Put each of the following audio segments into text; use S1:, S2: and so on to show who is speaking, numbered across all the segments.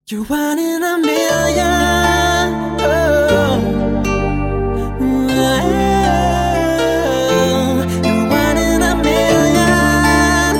S1: You're one in a million. Oh. You're one in a million.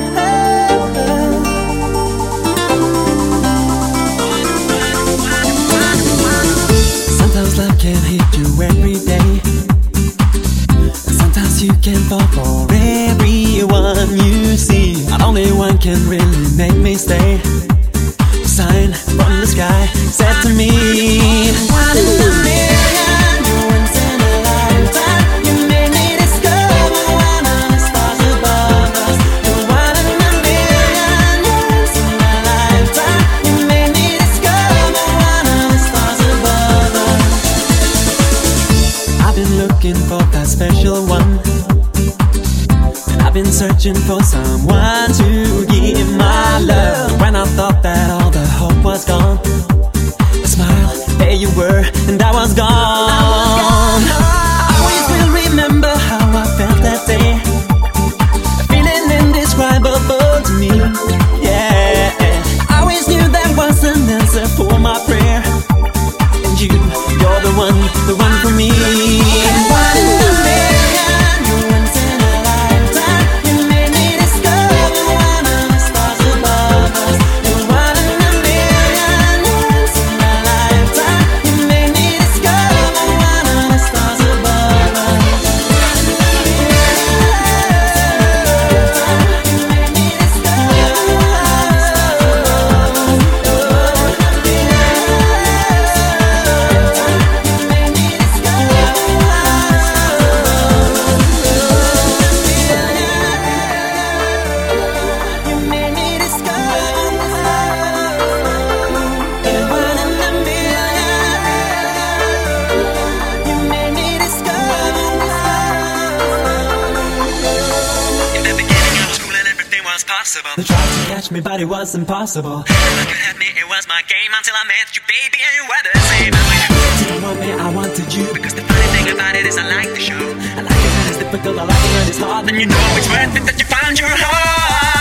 S1: Sometimes love can hit you every day. Sometimes you can fall for everyone you see. Not only one can really make me stay. Sign from the sky said to me, one in a million, you're once in a lifetime. You made me discover one of the stars above us. You're one in a million, you're once in a lifetime. You made me discover one of the stars above us. I've been looking for that special one, and I've been searching for someone to give my love. When I thought that all the hope was gone, a smile, there you were, and I was gone. I always will remember how I felt that day, a feeling indescribable to me. Yeah, I always knew there was an answer for my prayer, and you're the one for me. One in a million, you're once in a lifetime. You made me discover one of the stars above us. You're one in a million, you're once in a lifetime. You made me discover one of the stars above us. You made me
S2: possible.
S1: They tried to catch me, but it was impossible.
S2: Look at me, it was my game until I met you, baby, and you were the same. And when you
S1: didn't want me, I wanted you.
S2: Because the funny thing about it is I like the show.
S1: I like it when it's difficult, I like it when it's hard.
S2: Then you know it's worth it that you found your heart.